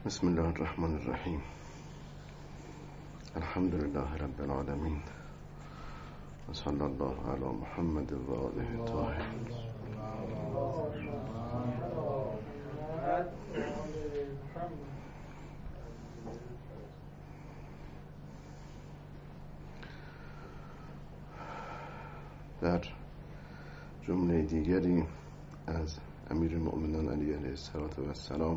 بسم الله الرحمن الرحیم. الحمد لله رب العالمین و صلی الله علی محمد و آله الطاهرین. در جمله دیگری از امیرالمؤمنین علی علیه السلام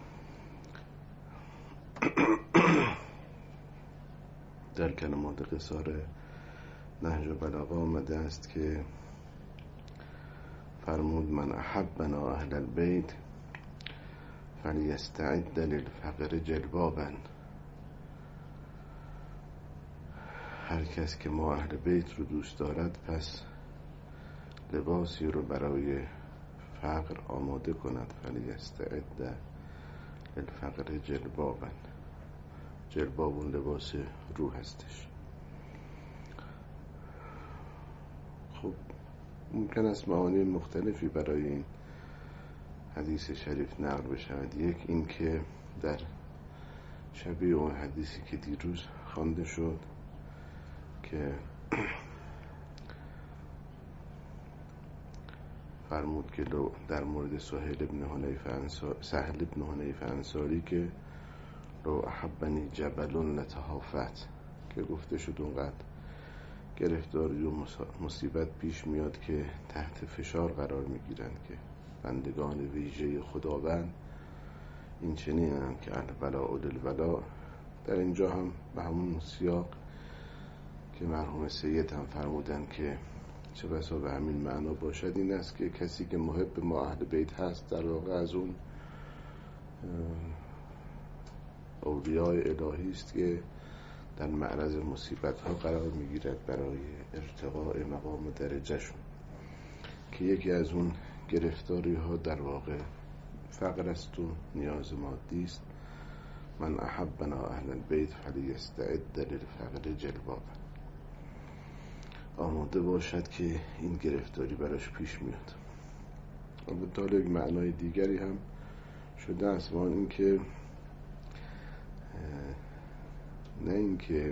در کلمات قصار نهج البلاغه آمده است که فرمود من احبنا اهل البیت فلیستعد للفقر جلبابا. هر کس که ما اهل بیت رو دوست دارد پس لباسی رو برای فقر آماده کند. فلیستعد للفقر جلبابا. جلباب اون لباس روح هستش. خب ممکن است معانی مختلفی برای این حدیث شریف نقل بشود. یک این که در شبیه اون حدیثی که دیروز خوانده شد که فرمود که در مورد سهل ابن حنیفه انصاری که لو احبنی جبل لتهافت، که گفته شد اونقدر گرفتاری و مصیبت پیش میاد که تحت فشار قرار میگیرند که بندگان ویژه خداوند این چنینند که الولا الولا. در اینجا هم به همون سیاق که مرحوم سید هم فرمودن که چه بسا به همین معنا باشد، این است که کسی که محب ما اهل بیت هست در واقع از اون اولیاء الهی است که در معرض مصیبت ها قرار میگیرد برای ارتقاء مقام و درجه شون، که یکی از اون گرفتاری ها در واقع فقر است و نیاز مادی است. من احبنا اهل البیت فلیستعد للفقر جلبابا. آماده باشد که این گرفتاری براش پیش میاد. البته یک معنای دیگری هم شده است، وان این که نه اینکه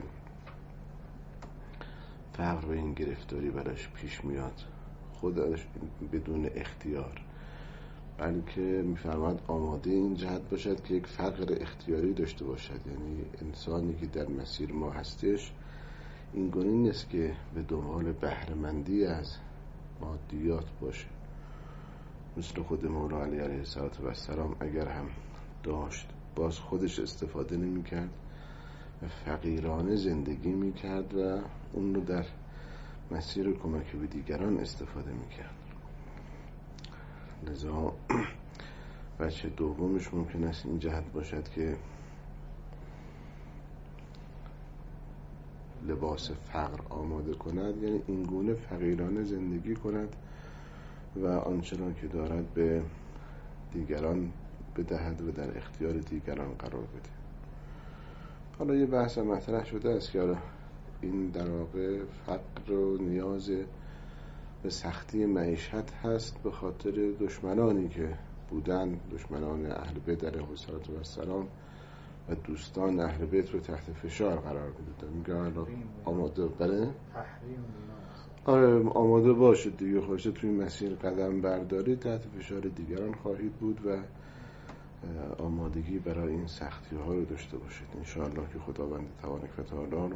فقر به این گرفتاری براش پیش میاد خودش بدون اختیار، بلکه میفرماد آماده این جهت باشد که یک فقر اختیاری داشته باشد. یعنی انسانی که در مسیر ما هستش این گونه نیست که به دنبال بهره‌مندی از مادیات باشه. مثل خود مولا علی علیه السلام اگر هم داشت باز خودش استفاده نمی کرد و فقیرانه زندگی می کرد و اون رو در مسیر کمک به دیگران استفاده می کرد. لذا بچه دومش ممکن است این جهت باشد که لباس فقر آماده کند، یعنی این گونه فقیرانه زندگی کند و آنچنان که دارد به دیگران بدهد و در اختیار دیگران قرار بده. حالا یه بحث مطرح شده است که این در واقع فقر و نیاز به سختی معیشت هست به خاطر دشمنانی که بودن، دشمنان اهل بیت علیهم السلام و دوستان اهل بیت رو تحت فشار قرار میدادن. میگه حالا آماده آماده باشید دیگه، خواهشه توی مسیر قدم برداری تحت فشار دیگران خواهید بود و آمادگی برای این سختی ها رو داشته باشید. انشاءالله که خداوند تبارک و تعالی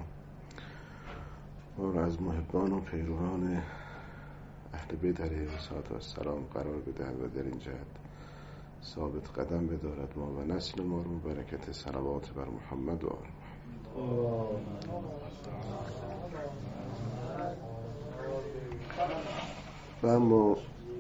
رو از محبان و پیروان اهل بیت علیهم السلام قرار بدهد و در این جهت ثابت قدم بدارد ما و نسل ما رو. برکت صلوات بر محمد و آل و اما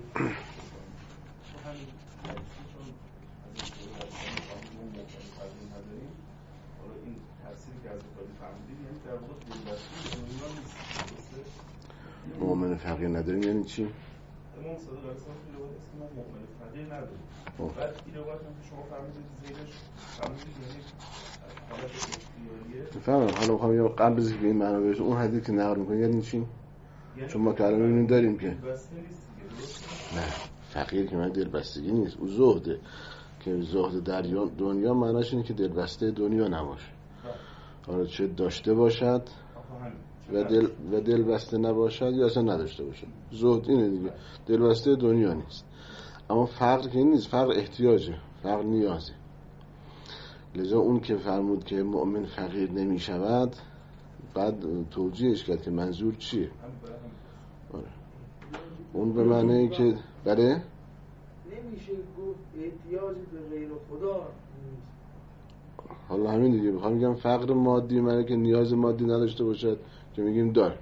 مؤمن فقیر نداریم یعنی چی؟ امام صادق علیه السلام توی روایت اسم ما مؤمن فقیر نداریم. بعد این روایت هم که شما فرمودید زیرش فرمودید یعنی حالت اختیاریه. فهمم. حالا میخوام قبل از اینکه این معنا بشه اون حدیثی که نقل می‌کنه یعنی چی؟ چون ما که الان می‌بینیم داریم که نه فقیر که من دلبستگی نیست، او زهده. که زهد در دنیا معناش اینه که دلبسته دنیا نباشه. حالا چه داشته باشد و دلبسته نباشد یا اصلا نداشته باشد. زهد اینه دیگه، دلبسته دنیا نیست. اما فقر که نیست، فقر احتیاجه، فقر نیازه. لذا اون که فرمود که مؤمن فقیر نمی شود، بعد توجیهش کرد که منظور چیه. آره. اون به معنی که بله نمیشه گفت احتیاج به غیر خدا. حالا همین دیگه بخوام میگم فقر مادی معنی که نیاز مادی نداشته باشد که میگیم دار.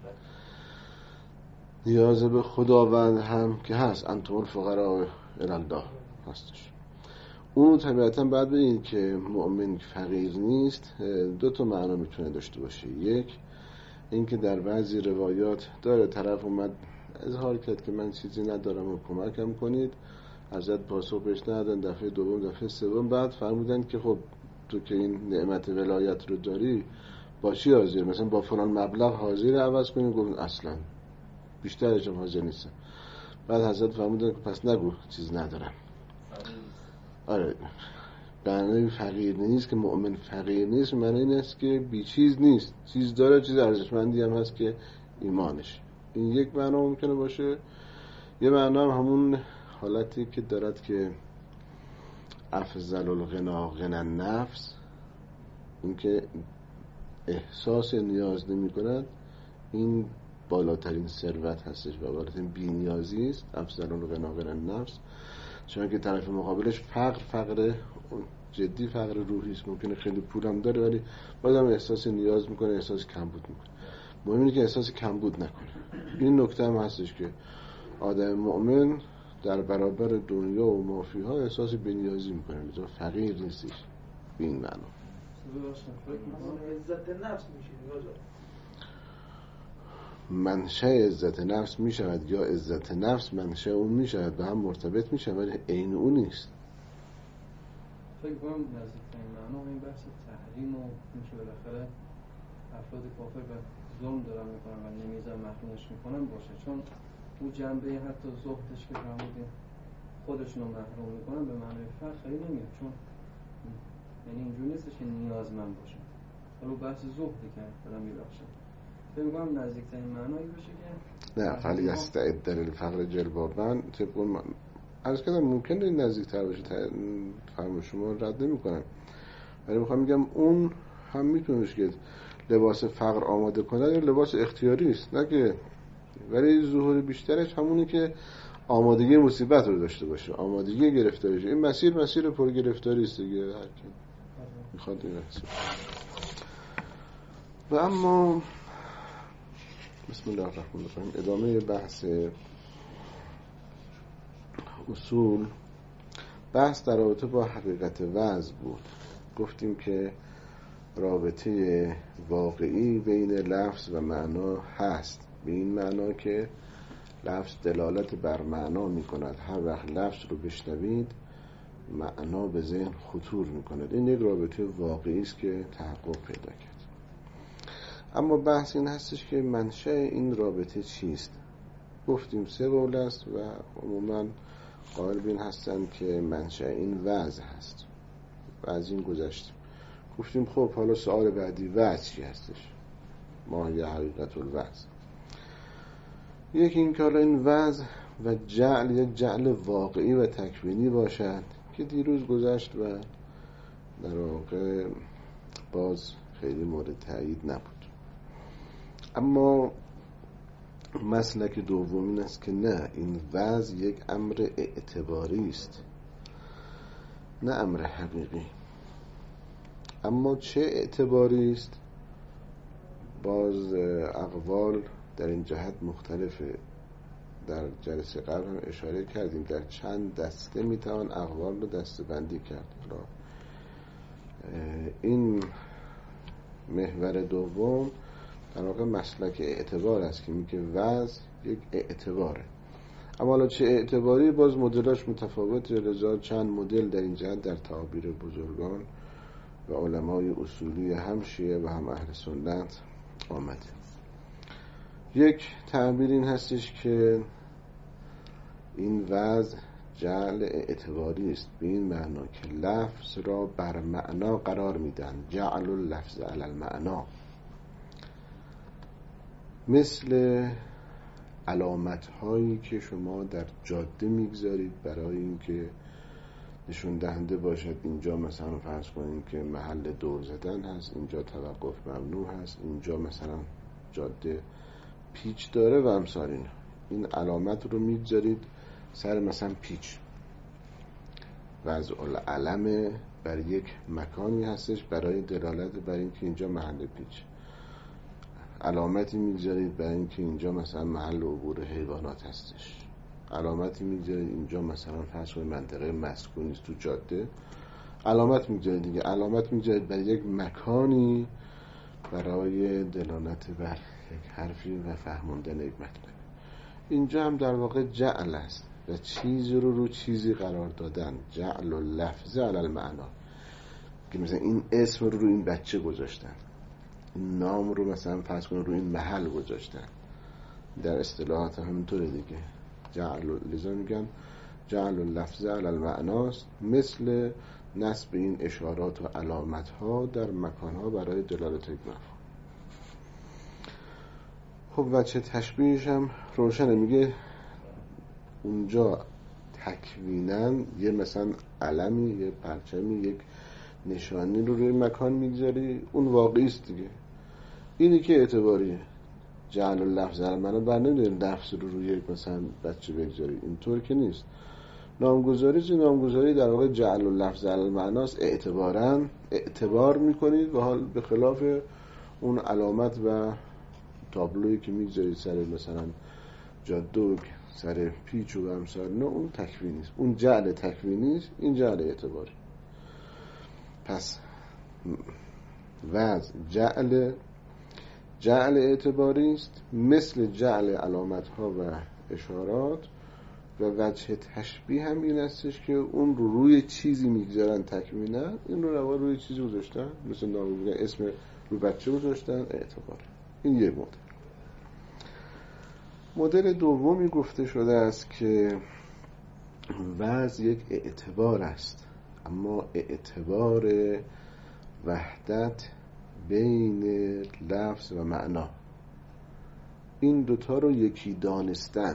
نیاز به خداوند هم که هست، انتم الفقراء الی الله هستش. اون طبیعتا بعد ببینید که مؤمن فقیر نیست دو تا معنا میتونه داشته باشه. یک این که در بعضی روایات داره طرف اومد اظهار کرد که من چیزی ندارم و کمکم کنید، حضرت پاسخ بهش ندادن، دفعه دوم دفعه سوم بعد فرمودن که خب تو که این نعمت ولایت رو داری با چی حاضر، مثلا با فلان مبلغ حاضر عوض کنی؟ گفت اصلا بیشترش هم حاضر نیستم. بعد حضرت فرمودن که پس نگو چیز ندارم. آره، معنی فقیر نیست که مؤمن فقیر نیست، معنی این است که بی چیز نیست، چیز داره، چیز ارزشمندی هم هست که ایمانش. این یک معنا ممکنه باشه. یه معنا هم همون حالتی که دارد که افضل الغنا غنا النفس، این که احساس نیاز نمی کند، این بالاترین ثروت هستش و بالاترین بی‌نیازی است. افضل الغنا غنا النفس، چون که طرف مقابلش فقر جدی، فقر روحی است. ممکنه خیلی پولم داره ولی بازم احساس نیاز میکنه، احساس کمبود میکنه. مهم اینه که احساس کمبود نکنه. این نکته هم هستش که آدم مؤمن در برابر دنیا و مافیها احساس بی‌نیازی میکنه، لذا فقیر نیستش به این معنا. عزت نفس میشه منشأ عزت نفس میشود یا عزت نفس منشأ اون میشود، به هم مرتبط میشه ولی عین اون نیست. فکر کنم نزدیکترین معنا این بحث تحریم و اینکه بالاخره افراد کافر و ظلم دارن میکنن و نمیذارن محرومش میکنن باشه، چون اون جنبه حتی زهدش که فرمودیم خودشونو محروم میکنن به معنی فقر خیلی نمیاد، چون یعنی اینجوری نیستش که نیازمند باشه. حالا بحث زهدی که دارم میبخشم فکر کنم نزدیکترین معنایی باشه که نه فلی یستعد للفقر جلبابا. طبق اون عرض کردم ممکنه این نزدیکتر باشه، فهم شما رد نمی کنم، ولی میخوام میگم اون هم میتونه که لباس فقر آماده کنه یا لباس اختیاری است، نه که ولی ظهور بیشترش همونی که آمادگی مصیبت رو داشته باشه، آمادگی گرفتاریش. این مسیر پر گرفتاری است دیگه، هر کی میخواد این مسیر. و اما بسم الله الرحمن الرحیم ادامه بحث اصول. بحث در رابطه با حقیقت وضع بود. گفتیم که رابطه واقعی بین لفظ و معنا هست، به این معنا که لفظ دلالت بر معنا می کند، هر وقت لفظ رو بشنوید معنا به ذهن خطور می کند. این یک رابطه واقعی است که تحقق پیدا کرد. اما بحث این هستش که منشأ این رابطه چیست. گفتیم سه قول است و عموما قائل بین هستند که منشأ این وضع هست و از این گذشتیم. گفتیم خب حالا سوال بعدی وضع چی هستش؟ ما یه حقیقت الوضع. یکی این که حالا این وضع و جعل یک جعل واقعی و تکوینی باشد که دیروز گذشت و در واقع باز خیلی مورد تأیید نبود. اما مسلک دوم این است که نه، این وضع یک امر اعتباری است نه امر حقیقی. اما چه اعتباری است؟ باز اقوال در این جهت مختلفه. در جلسه قبل هم اشاره کردیم در چند دسته میتوان اقوال رو دسته بندی کرد. این محور دوم در واقع مسلک اعتبار است که میگه وضع یک اعتباره. اما حالا چه اعتباری؟ باز مدلاش متفاوته، لذا چند مدل در این جهت در تعابیر بزرگان و علمای اصولی هم شیعه و هم اهل سنت آمده. یک تعبیر این هستش که این وضع جعل اعتباری است به این معنا که لفظ را بر معنا قرار میدن، جعل اللفظ علی المعنا، مثل علامت هایی که شما در جاده میگذارید برای اینکه نشون دهنده باشد اینجا مثلا فرض کنید که محل دور زدن هست، اینجا توقف ممنوع هست، اینجا مثلا جاده پیچ داره و امثال اینا. این علامت رو میگذارید سر مثلا پیچ، وضع العلم بر یک مکانی هستش برای دلالت بر اینکه اینجا محل پیچ. علامتی میگذارید برای اینکه اینجا مثلا محل عبور حیوانات هستش. علامتی میگذارید اینجا مثلا فرض کنید منطقه مسکونی است تو جاده. علامت میگذارید دیگه، علامت میگذارید برای یک مکانی برای دلالت بر یک حرفی و فهموندن یک مطلب. اینجا هم در واقع جعل است و چیزی رو چیزی قرار دادن، جعل اللفظ علی المعنا، که مثلا این اسم رو این بچه گذاشتن، این نام رو مثلا فرض کنید رو این محل گذاشتن. در اصطلاحات همینطوره دیگه، جعل، لذا میگن جعل اللفظ علی المعناست، مثل نصب این اشارات و علامت ها در مکان ها برای دلالت یک مفهوم. خب وجه تشبیهش هم روشنه، میگه اونجا تکویناً یه مثلا علمی، یه پرچمی، یک نشانی رو روی مکان میگذاری، اون واقعی است دیگه. اینی که اعتباریه، جعل اللفظ علی المعنا، بر نمیدونیم لفظ رو روی یک مثلا بچه بگذاری، اینطور که نیست. نامگذاری در واقع جعل اللفظ علی المعنا است، اعتبار میکنید، و حال به خلاف اون علامت و تابلویی که میگذارید سر مثلا جاده و سر پیچ و امثال، نه، اون تکوینی است، اون جعل تکوینی است، این جعل اعتباری. پس وضع جعل اعتباری است، مثل جعل علامت ها و اشارات، و وجه تشبیه هم این استش که اون رو روی چیزی میگذارن تکوینن، این رو روی چیزی گذاشتن، مثل نام اسم رو بچه گذاشتن، اعتبار. این یه مدل دومی گفته شده است که وضع یک اعتبار است، اما اعتبار وحدت بین لفظ و معنا، این دوتا رو یکی دانستن،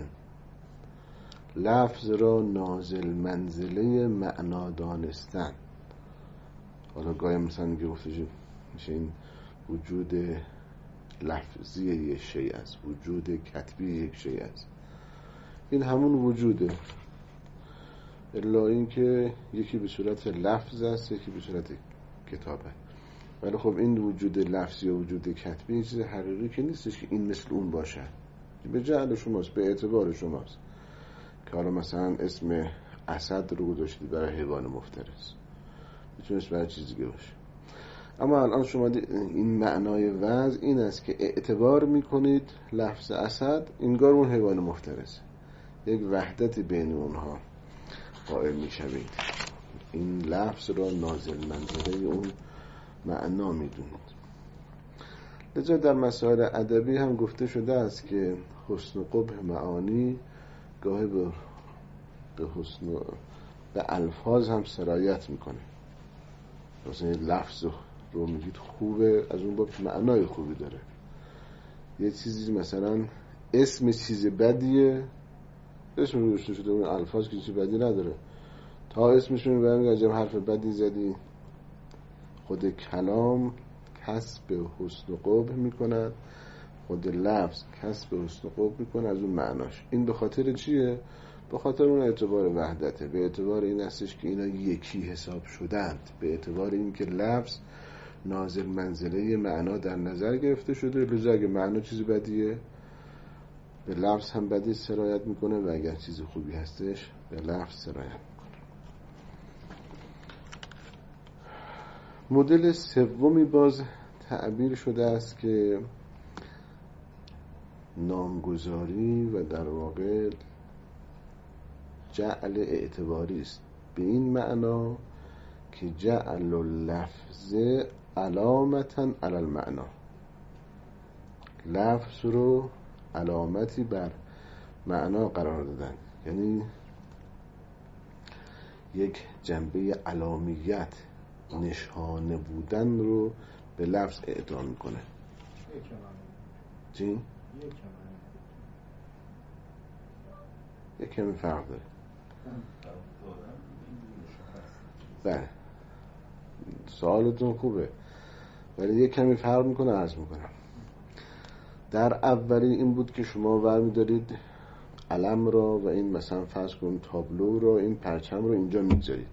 لفظ را نازل منزله معنا دانستن. حالا گاهی مثلا گفته میشه این وجود لفظی یک شیء است، وجود کتبی یک شیء است، این همون وجوده، الا این که یکی به صورت لفظ است، یکی به صورت کتابه. ولی خب این وجود لفظی و وجود کتبی چیز حقیقی که نیستش که این مثل اون باشه، به جعل شماست، به اعتبار شماست، که حالا مثلا اسم اسد رو گذاشتید برای حیوان مفترس، میتونست برای چیزی دیگه باشه. اما الان شما این معنای وضع این است که اعتبار میکنید لفظ اسد، انگار اون حیوان مفترس، یک وحدت بین اونها قائل میشوید، این لفظ را نازل منزله اون معنا میدونید. لذا در مسائل ادبی هم گفته شده است که حسن و قبح معانی گاهی به الفاظ هم سرایت میکنه. مثلا لفظ رو میگید خوبه، از اون باب معنای خوبی داره. یه چیزی مثلا اسم چیز بدیه، اسم رو گذاشته شده، اون الفاظ که چیز بدی نداره، تا اسمش رو میبرم عجب حرف بدی زدی. خود کلام کسب حسن و قبح میکند، خود لفظ کسب حسن و قبح میکنه از اون معناش. این به خاطر چیه؟ به خاطر اون اعتبار وحدته، به اعتبار این هستش که اینا یکی حساب شدند، به اعتبار این که لفظ نازل منزله معنا در نظر گرفته شده. لذا اگه معنا چیز بدیه، به لفظ هم بدی سرایت میکنه، و اگر چیز خوبی هستش به لفظ سرایت میکنه. مدل سومی باز تعبیر شده است که نامگذاری و در واقع جعل اعتباری است، به این معنا که جعل اللفظ علامتا علی المعنا، لفظ رو علامتی بر معنا قرار دادن. یعنی یک جنبه علامیت، نشانه بودن رو به لفظ اعطا میکنه. چی؟ یک کمی فرق داره. بله سوالتون خوبه ولی یک کمی فرق میکنه. عرض میکنم در اولی این بود که شما برمیدارید علم را و این مثلا فرض کنید تابلو را، این پرچم رو اینجا میگذارید،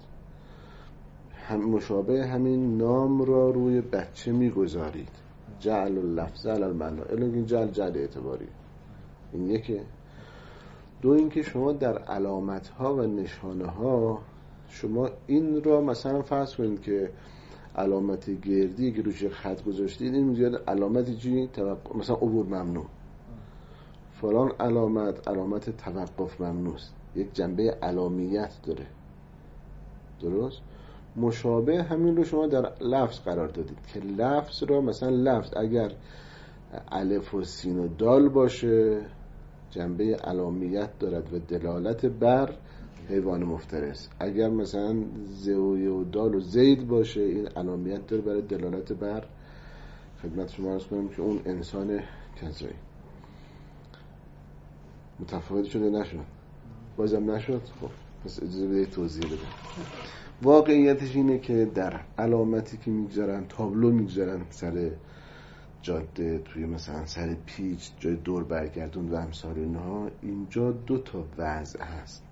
مشابه همین نام را روی بچه میگذارید. جعل اللفظ علی المعنی، این جعل اعتباری. این یکی. دو اینکه شما در علامت ها و نشانه ها شما این را مثلا فرض کنید که علامت گردی که روش خط گذاشتید این میگه علامت چی؟ مثلا عبور ممنوع. فلان علامت توقف ممنوع است. یک جنبه علامیت داره. درست؟ مشابه همین رو شما در لفظ قرار دادید که لفظ را مثلا لفظ اگر الف و سین و دال باشه جنبه علامیت دارد و دلالت بر حیوان مفترس. اگر مثلا زوی و دال و زید باشه این علامیت داره برای دلالت بر، خدمت شما عرض کنم که اون انسان کذایی. متفاوت شده نشد؟ بازم نشد؟ خب پس اجازه بده توضیح بدم. واقعیتش اینه که در علامتی که میگذارن، تابلو میگذارن سر جاده، توی مثلا سر پیچ، جای دور برگردون و امثال اینها، اینجا دو تا وضع هست.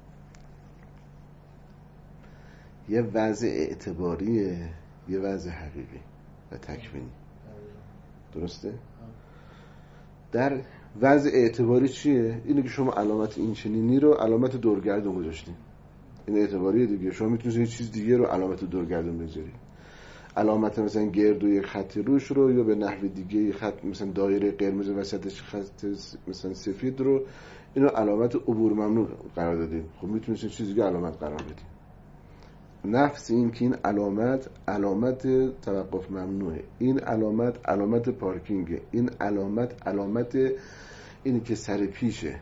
یه وضع اعتباریه، یه وضع حقیقی و تکوینی. درسته؟ در وضع اعتباری چیه؟ اینه که شما علامت این چنینی رو علامت دورگردون گذاشتین. این اعتباریه دیگه. شما میتونید یه چیز دیگه رو علامت دورگردون بذارید. علامت مثلا گرد و یک خط روش رو یا به نحو دیگه خط مثلا دایره قرمز وسطش خط مثلا سفید رو اینو علامت عبور ممنوع قرار دادید. خب میتونید چیز دیگه علامت قرار بدید. نفس این که این علامت توقف ممنوعه، این علامت پارکینگه، این علامت اینی که سر پیشه،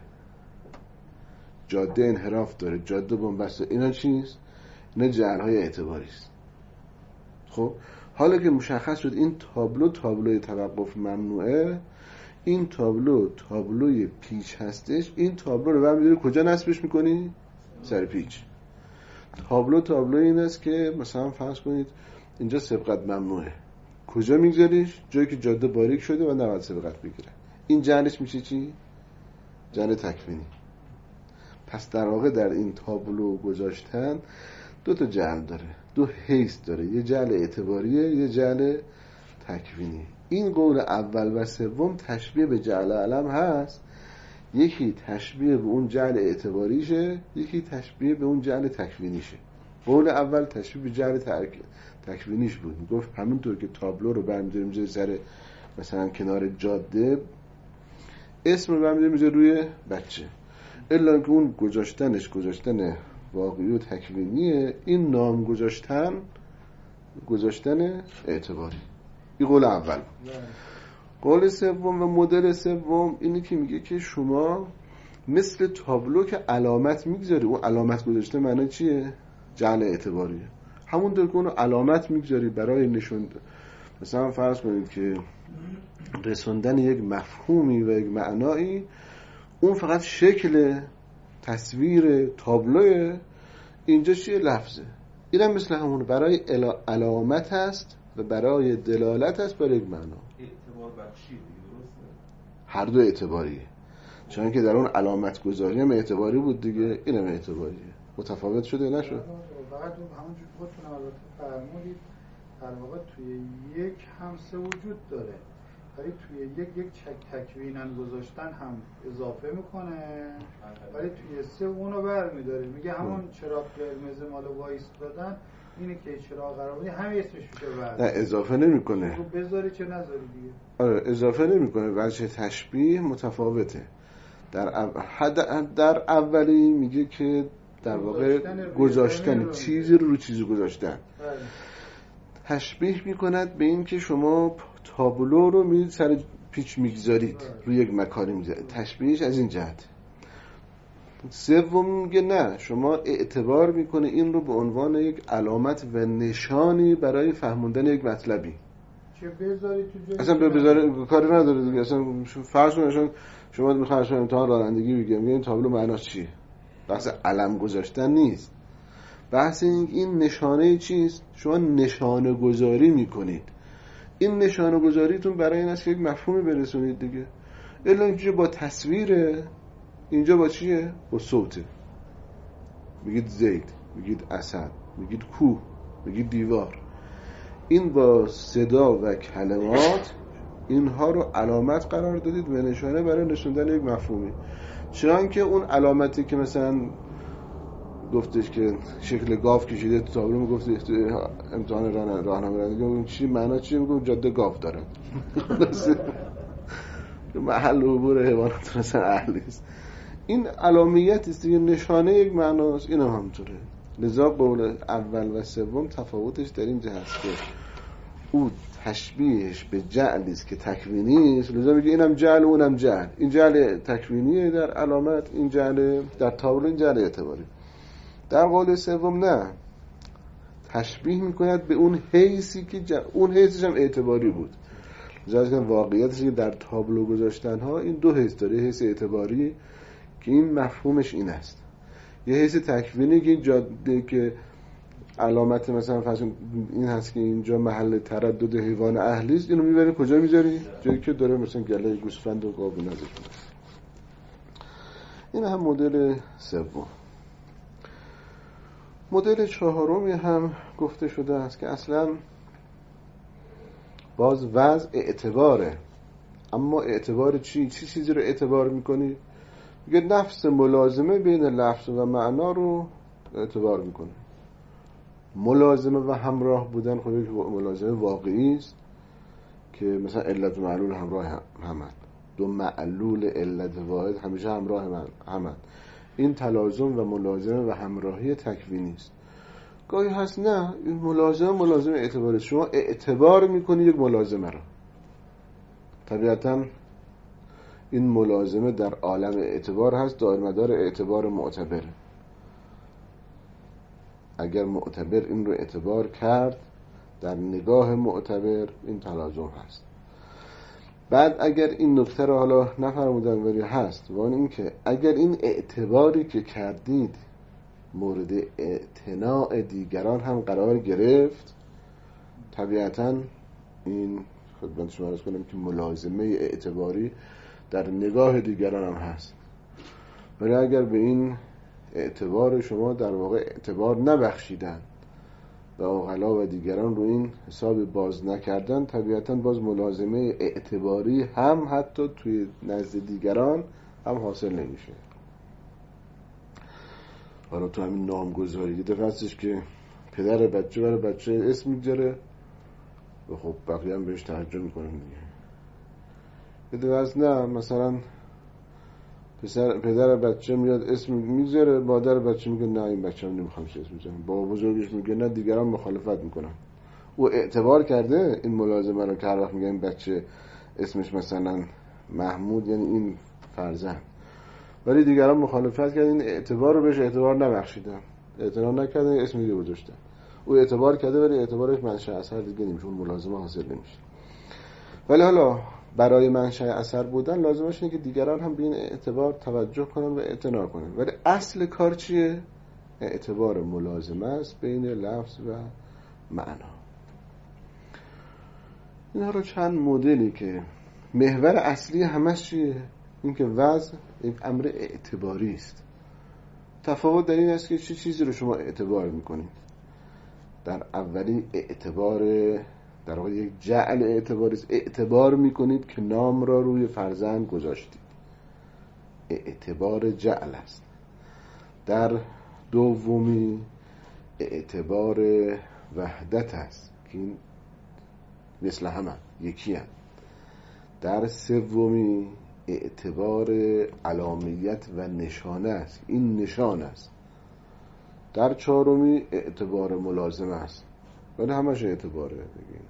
جاده انحراف داره، جاده بنبسته، اینا چیست؟ اینا جعل‌های اعتباری است. خب حالا که مشخص شد این تابلوی توقف ممنوعه، این تابلوی پیچ هستش، این تابلو رو برمی‌داری کجا نصبش می‌کنی؟ سر پیچ. تابلو این است که مثلا فرض کنید اینجا سبقت ممنوعه، کجا میگذاریش؟ جایی که جاده باریک شده و نباید سبقت بگیره. این جعلش میشه چی؟ جعل تکوینی. پس در واقع در این تابلو گذاشتن دو تا جعل داره، دو حیث داره، یه جعل اعتباریه، یه جعل تکوینی. این قول اول و سوم تشبیه به جعل علم هست، یکی تشبیه به اون جعل اعتباریشه، یکی تشبیه به اون جعل تکوینیشه. قول اول تشبیه به جعل تکوینیش بود، گفت همونطور که تابلو رو برمی‌داریم می‌ذاریم سر مثلا کنار جاده، اسم رو برمی‌داریم می‌ذاریم روی بچه، الا که اون گذاشتن واقعی و تکوینیه، این نام گذاشتن اعتباری. این قول اول. قول سوم و مدل سوم اینی که میگه که شما مثل تابلو که علامت میگذاری، اون علامت گذاشته معنی چیه؟ جعل اعتباریه. همون طور که اون علامت میگذاری برای نشون، مثلا فرض کنید که رسوندن یک مفهومی و یک معنایی، اون فقط شکل تصویر تابلوه، اینجا چیه؟ لفظه. اینم مثل همون برای علامت هست و برای دلالت هست برای یک معنا. اعتبار بخشی درسته؟ هر دو اعتباریه، چون که در اون علامت گذاری هم اعتباری بود دیگه، اینم اعتباریه. متفاوت شده نشد؟ فقط همونجور خودتون البته فرمودید در واقع توی یک هم سه وجود داره، ولی توی یک تکوینن گذاشتن هم اضافه میکنه، ولی توی سه اونو برمیداره، میگه همون چراغ قرمز مال وایس دادن اینه که چراغ قرار بدی همین اسمش میشه بعد. نه اضافه نمیکنه. بذاری چه نذاری دیگه. آره اضافه نمیکنه، وجه تشبیه متفاوته. در اولی میگه که در واقع گذاشتن چیزی رو چیزی گذاشتن. تشبیه میکند به این که شما تابلو رو میرید سر پیچ میگذارید، روی یک مکانی میگذارید. تشبیهش از این جهت. سوم میگه نه، شما اعتبار میکنه این رو به عنوان یک علامت و نشانی برای فهموندن یک مطلبی. چه بذاری تو جایی اصلا به بذاره کاری نداره دیگه. اصلا فرض کنید شما میخواید اصلا امتحان رانندگی بگیم این تابلو معناش چیه؟ بحث علم گذاشتن نیست، بحث این نشانه چیست؟ شما نشانه گذاری میکنید. این نشانه گذاریتون برای این است که یک مفهومی برسونید دیگه. الا اینجا با تصویره، اینجا با چیه؟ با صوته. میگید زید، میگید اسد، میگید کوه، میگید دیوار. این با صدا و کلمات اینها رو علامت قرار دادید و نشانه برای نشوندن یک مفهومی. چون که اون علامتی که مثلا گفتش که شکل گاو کشیده تو تابلو، میگفت امتحان راهنمایی رانندگی چی معنا چیه؟ میگم جاده گاو داره. محل عبور حیوانات مثلا اهلیست. این علامت است دیگه، نشانه یک معناست. این هم همطوره. لذا قول اول و سوم تفاوتش در این جهت است که او تشبیهش به جعلی است که تکوینی است. لذا میگه اینم جعل و اونم جعل. این جعل تکوینیه در علامت، این جعل در تابلو، این جعل اعتباری. در قول سوم نه، تشبیه میکند به اون حیثی که اون حیثش هم اعتباری بود. لذا واقعیتش که در تابلو گذاشتن ها این دو حیث داره. حیث اعتباری که این مفهومش این است، یه حیث تکوینی که جاده که علامت مثلا فرض این هست که اینجا محل تردد حیوان اهلی است. اینو میبری کجا میذاری؟ جایی که داره مثلا گله گوسفند و گاو نذاشته. این هم مدل سوم. مدل چهارمی هم گفته شده است که اصلا باز وضع اعتباره. اما اعتبار چی چیزی رو اعتبار میکنی؟ میگه نفس ملازمه بین لفظ و معنا رو اعتبار میکنه. ملازمه و همراه بودن خب یک ملازمه واقعی است که مثلا علت و معلول همراه همند. دو معلول علت واحد همیشه همراه همند. این تلازم و ملازمه و همراهی تکوینی است. گاهی هست نه، این ملازمه اعتباری. شما اعتبار میکنی یک ملازمه رو، طبیعتاً این ملازمه در عالم اعتبار هست، دائر مدار اعتبار معتبره. اگر معتبر این رو اعتبار کرد، در نگاه معتبر این تلازم هست. بعد اگر این نکته رو حالا نفرمودن ولی هست، وان این که اگر این اعتباری که کردید مورد اعتناع دیگران هم قرار گرفت، طبیعتاً این خدمت شما عرض کنم که ملازمه اعتباری در نگاه دیگران هم هست. ولی اگر به این اعتبار شما در واقع اعتبار نبخشیدن و اوغلا و دیگران رو این حساب باز نکردن، طبیعتاً باز ملازمه اعتباری هم حتی توی نزد دیگران هم حاصل نمیشه. حالا تو همین نامگذاری یه دفعه هستش که پدر بچه برای بچه اسم میگذاره و خب بقیه هم بهش توجه میکنن دیگه. یه دفعه هست نه، مثلا پدر بچه میاد اسم میذاره، مادر بچه میگه نه این بچه هم نمیخوام اسم بذارم، بابا بزرگش میگه نه، دیگران مخالفت میکنن. او اعتبار کرده این ملازمه رو که هر وقت میگه این بچه اسمش مثلا محمود یعنی این فرزند، ولی دیگران مخالفت کردن، این اعتبار رو بهش اعتبار نبخشیدن، اعتنا نکردن، اسم دیگه گذاشتن. او اعتبار کرده ولی اعتبارش منشأ اثر دیگه نمیشه، اون ملازمه حاصل نمیشه. ولی حالا برای منشأ اثر بودن لازمش اینه که دیگران هم به این اعتبار توجه کنن و اعتنا کنن. ولی اصل کار چیه؟ اعتبار ملازمه است بین لفظ و معنا. اینا رو چند مدلی که محور اصلی همش چیه؟ این که وضع یک امر اعتباری است. تفاوت در این است که چه چیزی رو شما اعتبار میکنید. در اولی اعتبار در واقع یک جعل اعتباری است. اعتبار میکنید که نام را روی فرزند گذاشتید، اعتبار جعل است. در دومی اعتبار وحدت است که این مثل همه یکی هست. در سومی اعتبار علامت و نشانه است، این نشان است. در چهارمی اعتبار ملازمه است. ولی همش اعتباره دیگه.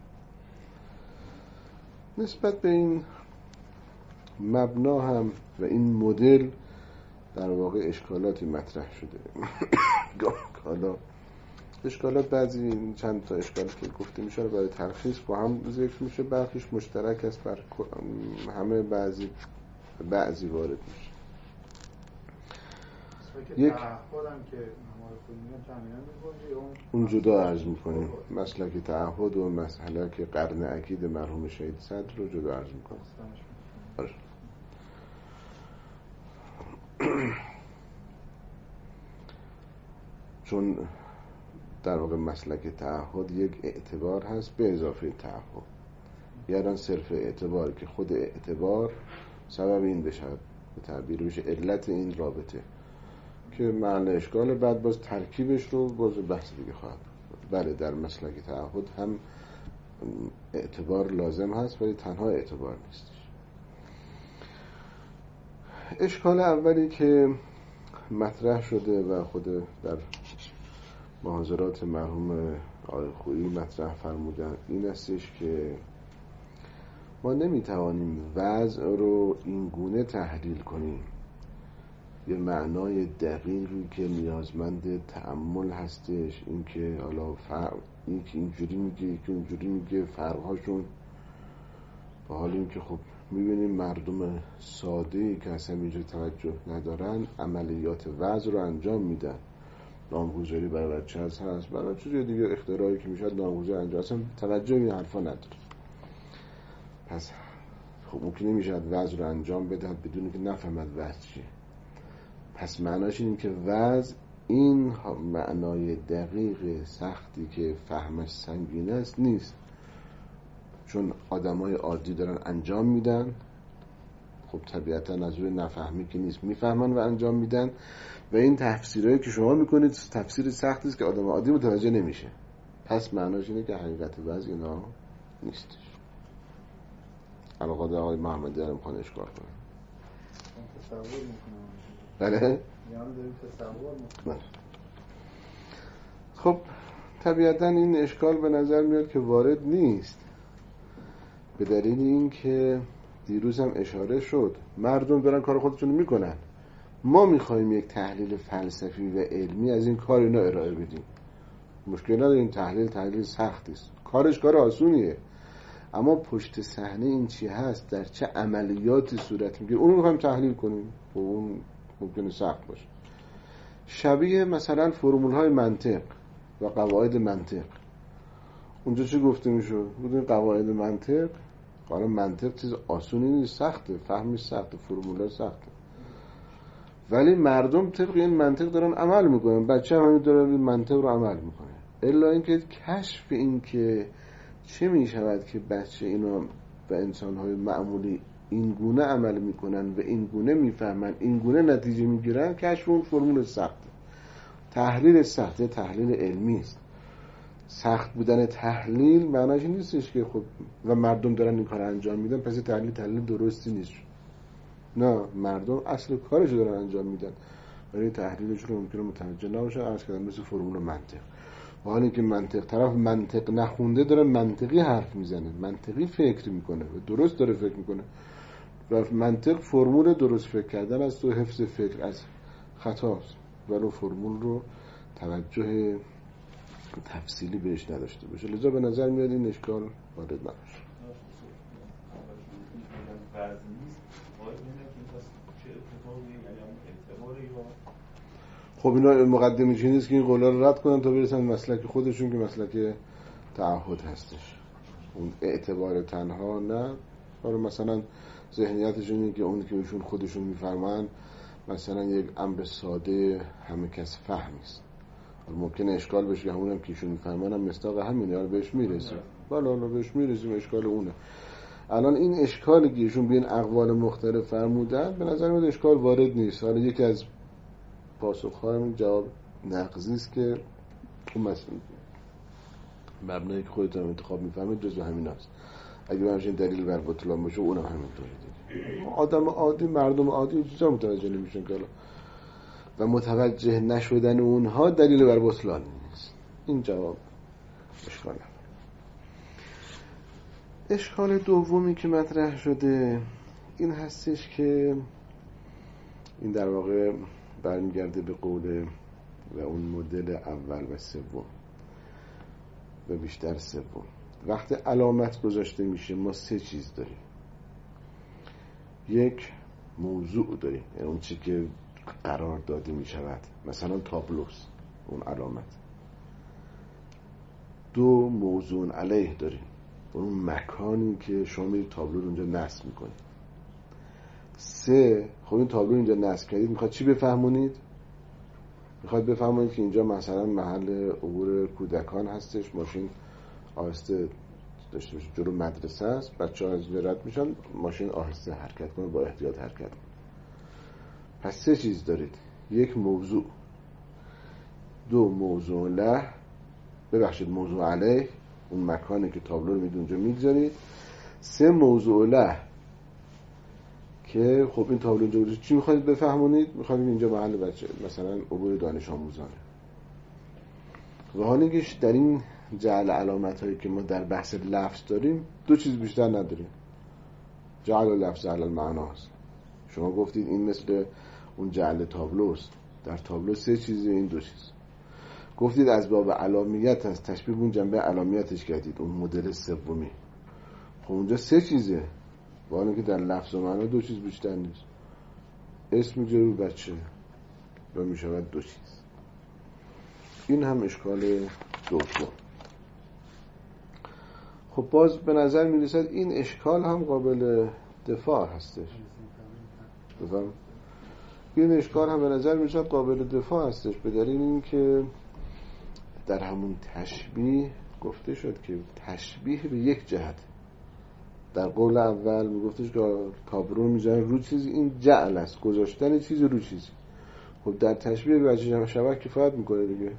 نسبت به این مبنا هم و این مدل در واقع اشکالاتی مطرح شده. حالا اشکالات بعضی چند تا اشکالی که گفته میشه برای تلخیص با هم ذکر میشه، برخیش مشترک است بر همه، بعضی وارد میشه. یک تعهدم که نمار خودمون جمعیان میگوید اون جدا عرض میکنیم، مسلک تعهد و مسلک قرن عقید مرحوم شهید صدر رو جدا عرض میکنیم. چون در واقع مسلک تعهد یک اعتبار هست به اضافه تعهد، یعنی صرف اعتبار که خود اعتبار سبب این بشه، به تعبیر بشه علت این رابطه که محل اشکال، بعد باز ترکیبش رو باز بحث دیگه خواهد. بله در مسلک تعهد هم اعتبار لازم هست ولی تنها اعتبار نیستش. اشکال اولی که مطرح شده و خود در محاضرات مرحوم آقای خویی مطرح فرمودن این استش که ما نمیتوانیم وضع رو این گونه تحلیل کنیم، یه معنای دقیقی که نیازمند تأمل هستش، این که حالا این که اینجوری میگه، این که اونجوری میگه، فرقهاشون، با حال این که خب میبینیم مردم ساده‌ای که اصلا اینجا توجه ندارن عملیات وضع رو انجام میدن، نامگذاری برای بچه هست برای چیزی دیگه اختراعی که میشد نامگذاری انجام، اصلا توجه این حرفا نداره. پس خب ممکن نمیشد وضع رو انجام بدن بدون که نفهمد وضع چیه. پس معناش اینه که وضع این معنای دقیق سختی که فهمش سنگین است نیست، چون آدمای عادی دارن انجام میدن، خب طبیعتا از روی نفهمی که نیست میفهمن و انجام میدن، و این تفسیرهایی که شما میکنید تفسیر سختی است که آدم عادی متوجه نمیشه. پس معناش اینه که حقیقت وضع اینا نیستش. علاقه آقای محمدی رو میخوان اشکال کنن. تصور میکنم. بله؟ یعنی داریم تصور میکنم. خب طبیعتا این اشکال به نظر میاد که وارد نیست، به دلیل این که دیروز هم اشاره شد مردم دارن کار خودشون میکنن، ما میخوایم یک تحلیل فلسفی و علمی از این کار اینا ارائه بدیم. مشکل نداریم، تحلیل سختی است، کارش کار آسونیه، اما پشت صحنه این چی هست، در چه عملیاتی صورت میگیره، اون رو میخوایم تحلیل کنیم و اون ممکنه سخت باشه. شبیه مثلا فرمول‌های منطق و قواعد منطق، اونجا چه گفته میشد؟ بودین قواعد منطق، حالا منطق چیز آسونی نیست، سخته، فهمش سخته، فرمول‌ها سخته، ولی مردم طبق این منطق دارن عمل میکنن، بچه هم همین دارن این منطق رو عمل میکنه. الا اینکه کشف این که چه میشود که بچه اینا و انسان‌های معمولی این گونه عمل میکنن و این گونه میفهمن، این گونه نتیجه میگیرن، کشف اون فرمول سخته، تحلیل سخته، تحلیل علمی است. سخت بودن تحلیل معناش این نیستش که خب و مردم دارن این کار انجام میدن پس تحلیل درستی نیست. نه، مردم اصل کارش دارن انجام میدن ولی تحلیلش رو ممکنه متوجه نباشن، عرض کردم مثل فرمول منطق. و حالا که منطق طرف منطق نخونده داره منطقی حرف میزنه، منطقی فکر میکنه و درست داره فکر میکنه، و منطق فرمول درست فکر کردن است و حفظ فکر از خطاست، ولی فرمول رو توجه تفصیلی بهش نداشته باشه. لذا به نظر میاد این اشکال وارد نباشه. خب اینا مقدمه چی نیست که این قولا رو رد کنن تا برسن مسلک خودشون که مسلک تعهد هستش. اون اعتبار تنها نه، حالا مثلا ذهنیتشون اینه که اون که ایشون خودشون میفرمان مثلا یک امر ساده همه کس فهمیست، ممکنه اشکال بشه، همونم که ایشون میفرمان هم مصداق همینه، حالا بهش میرسیم، حالا بهش میرسیم، اشکال اونه. الان این اشکالی که ایشون به این اقوال مختلف فرمودن به نظر میاد اشکال وارد نیست. حالا یکی از پاسخ‌ها همین جواب نقضی است که اون مثلا مبنایی که خودتون انتخاب میفهمید جزو همیناست. اگه به همچین دلیل بر بطلان باشه اونم همینطوره دیگه. آدم عادی، مردم عادی چیزا متوجه نمیشن که و متوجه نشدن اونها دلیل بر بطلان نیست. این جواب اشکال نداره. اشکال دومی که مطرح شده این هستش که این در واقع برمیگرده به قول و اون مدل اول و سوم و بیشتر سوم. وقتی علامت گذاشته میشه ما سه چیز داریم. یک، موضوع داریم، یعنی اون چی که قرار داده میشود، مثلا تابلوس اون علامت. دو، موضوع علیه داریم، اون مکانی که شما میرید تابلو رو اونجا نصب میکنید. سه، خب این تابلو اینجا نصب کردید میخواد چی بفهمونید؟ میخواد بفهمونید که اینجا مثلا محل عبور کودکان هستش، ماشین آهسته داشته باشه، جلو مدرسه است، بچه‌ها از اینجا رد میشن، ماشین آهسته حرکت کنه، با احتیاط حرکت کنه. پس سه چیز دارید. یک، موضوع. دو، موضوع له، ببخشید موضوع علیه، اون مکانی که تابلو رو اونجا میگذارید. سه، موضوع له که خب این تابلو اینجا چی میخواید بفهمونید؟ میخواید اینجا محل بچه مثلا عبور دانش آموزانه. و حالا که در این جعل علامت هایی که ما در بحث لفظ داریم دو چیز بیشتر نداریم. جعل لفظ علی المعناست. شما گفتید این مثل اون جعل تابلوست، در تابلو سه چیزه، این دو چیز. گفتید از باب علامیت هست، تشبیه اون جنبه علامیتش کردید، اون مدل سومی. خب اونجا سه چیزه، والا که در لفظ و معنا دو چیز بیشتر نیست. اسم جرو بچه و میشود دو چیز. این هم اشکال دوم. خب باز به نظر میرسد این اشکال هم قابل دفاع هستش. بفهم؟ این اشکال هم به نظر میرسد قابل دفاع هستش، به دلیل این که در همون تشبیه گفته شد که تشبیه به یک جهت. در قول اول میگفتش که تابلو میذارن رو چیز، این جعل است، گذاشتن چیز رو چیزی. خب در تشبیه به وجه شبه کفایت میکنه دیگه.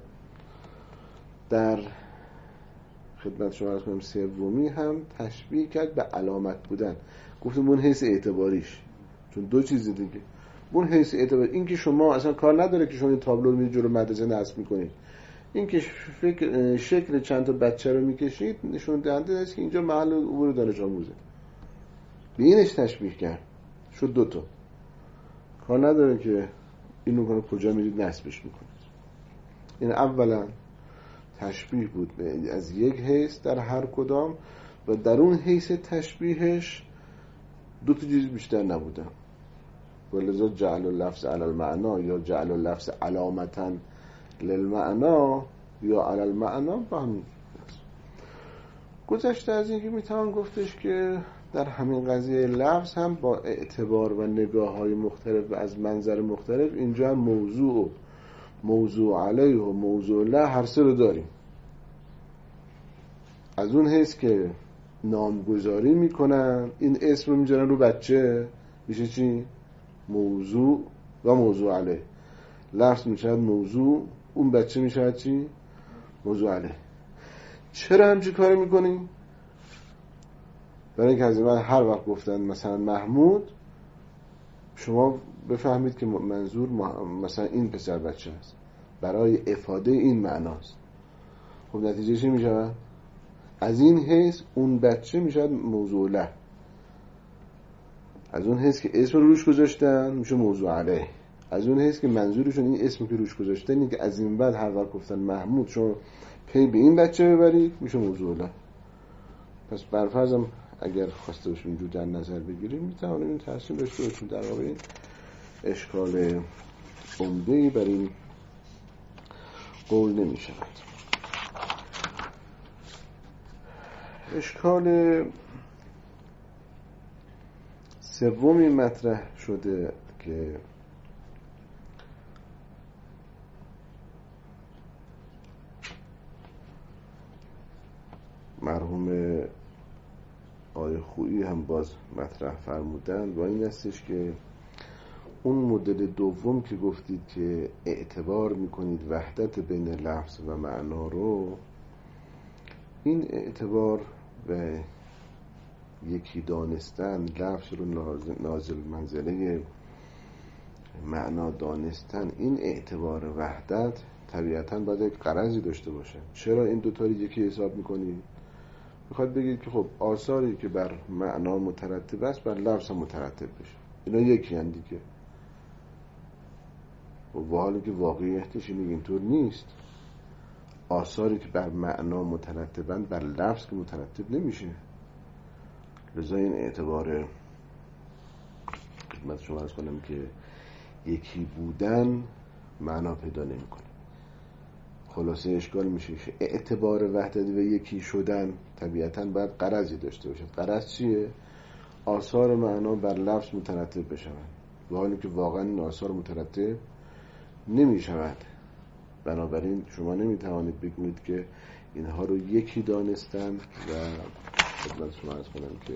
در خدمت شما عرض کنم سومی هم تشبیه کرد به علامت بودن، گفتم اون حیث اعتباریش، چون دو چیز دیگه. اون حیث اعتباری، این که شما اصلا کار نداره که شما این تابلو رو میذارید جلو مدرسه نصب میکنید، این که شکل چند تا بچه رو میکشید نشون دهنده است که اینجا محل عبور دانش آموزه. به اینش تشبیه کرد، شد دوتا. کار نداره که اینو کنه کجا میرید نصبش میکنید. این اولا تشبیه بود از یک حیث در هر کدام، و در اون حیث تشبیهش دو تا چیز بیشتر نبودن. ولذا جعل اللفظ علی المعنا یا جعل اللفظ علامتا للمعنا یا علی المعنا با همین. گذشته از این که میتوان گفتش که در همین قضیه لفظ هم با اعتبار و نگاه های مختلف و از منظر مختلف اینجا هم موضوع علیه و موضوع له هر سه رو داریم. از اون حیث که نامگذاری میکنن، این اسم رو میذارن رو بچه، میشه چی؟ موضوع و موضوع علیه. لفظ میشه موضوع، اون بچه میشه چی؟ موضوع علیه. چرا همچی کاری میکنیم؟ برای اینکه از این هر وقت گفتن مثلا محمود، شما بفهمید که منظور مثلا این پسر بچه است، برای افاده این معناست. خب نتیجه چی میشه؟ از این حیث اون بچه میشه موضوع له، از اون حیث که اسم رو روش گذاشتن میشه موضوع علیه، از اون حیث که منظورشون این اسمی که روش گذاشتن اینه که از این بعد هر وقت گفتن محمود شما پی به این بچه ببرید، میشه موضوع له. پس برفرضم اگر خواسته باشیم اینجور در نظر بگیریم میتوانیم این تحصیل داشته باشیم. در واقع این اشکال عمده‌ای بر این قول نمی شود. اشکال سومی مطرح شده که مرحوم آقای خویی هم باز مطرح فرمودند و این استش که اون مدل دوم که گفتید که اعتبار میکنید وحدت بین لفظ و معنا رو، این اعتبار و یکی دانستن لفظ رو نازل منزله معنا دانستن، این اعتبار وحدت طبیعتاً باید یک غرضی داشته باشه. چرا این دوتا رو یکی حساب میکنید؟ میخواد بگید که خب آثاری که بر معنا مترتب است بر لفظ هم مترتب بشه، اینا یکی هن دیگه. و حالی که واقعیتش اینطور نیست. آثاری که بر معنا مترتبند بر لفظ که مترتب نمیشه. لذا این اعتبار خدمت شما عرض کنم که یکی بودن معنا پیدا نمیکنه. خلاصه اشکال میشه که اعتبار وحدتی و یکی شدن طبیعتاً باید غرضی داشته باشه. غرض چیه؟ آثار معنا بر لفظ مترتب بشوند، و حالی که واقعا این آثار مترتب نمیشود. بنابراین شما نمیتوانید بگویید که اینها رو یکی دانستن و خدمت شما عرض کنم که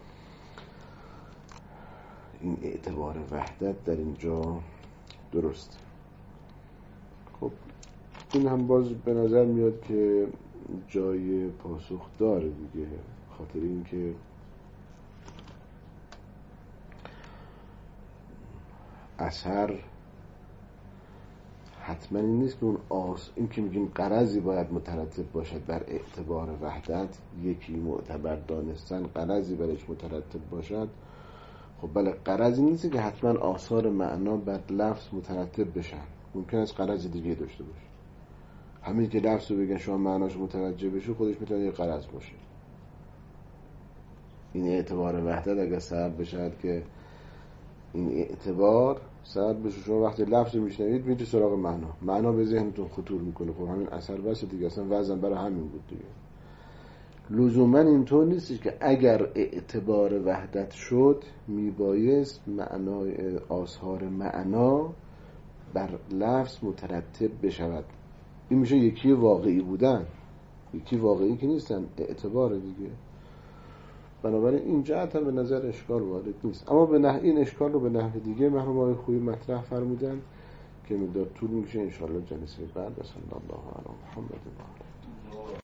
این اعتبار وحدت در اینجا درست. خب این هم باز به نظر میاد که جای پاسخ داره دیگه، خاطر این که اثر حتما این نیست که اون این که میگیم غرضی باید مترتب باشد بر اعتبار وحدت، یکی معتبر دانستن غرضی برش مترتب باشد. خب بله، غرضی نیست که حتما آثار معنا بر لفظ مترتب بشن، ممکن است غرض دیگه داشته باشه. همین که لفظ رو بگن شما معناش متوجه بشه خودش میتونه یه غرض باشه. این اعتبار وحدت اگر سبب بشه که این اعتبار سبب بشه شما وقتی لفظ رو میشنوید میرید سراغ معنا به ذهنتون خطور میکنه. خب همین اثر بس دیگه، اصلا وزن برای همین بود دیگه. لزوما اینطور نیست که اگر اعتبار وحدت شد میبایست معنای آثار معنا بر لفظ مترتب بشود. این میشه یکی واقعی بودن. یکی واقعی که نیستن، اعتبار دیگه. بنابراین این جهت هم به نظر اشکال وارد نیست. اما به این اشکال رو به نحو دیگه مرحوم آقای خویی مطرح فرمودن که مقدار طول میشه. انشاءالله جلسه بعد. صلی الله علی محمد و آله.